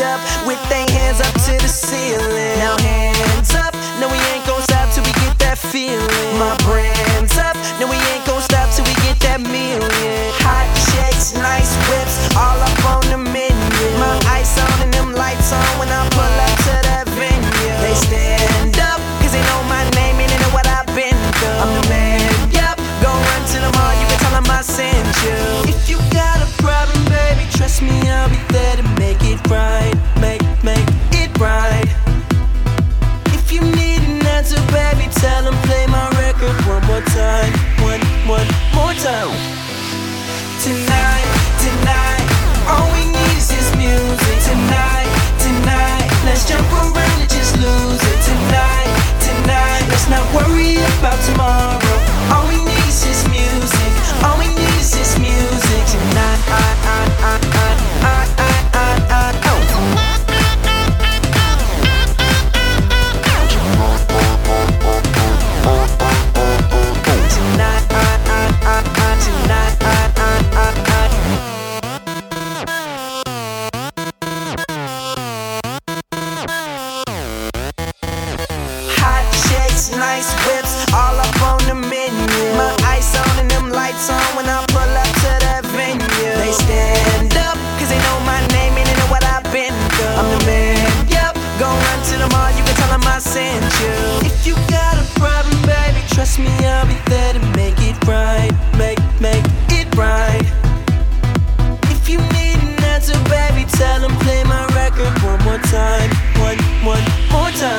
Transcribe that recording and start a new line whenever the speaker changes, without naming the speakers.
up with their hands up to the ceiling. Now hands up, no we ain't gon' stop till we get that feeling. My brand's up, no we ain't gon' stop till we get that million. Hot chicks, nice whips, all up on the menu. My ice on and them lights on when I pull up to that venue. They stand up, cause they know my name and they know what I've been through. I'm the man, yep, go run to the mall, you can tell them I sent you. If you got a problem, baby, trust me, I'll be there to make it right. Make it right. If you need an answer, baby, tell them play my record one more time. One more time. Tonight, all we need is this music. Tonight, let's jump around and just lose it. Tonight, let's not worry about tomorrow. All we need is this music. All we need is this music. Tonight, nice whips, all up on the menu. My ice on and them lights on when I pull up to that venue. They stand up, cause they know my name and they know what I've been through. I'm the man, yep, go run to the mall, you can tell them I sent you. If you got a problem, baby, trust me, I'll be there to make it right. Make it right. If you need an answer, baby, tell them play my record one more time. One more time.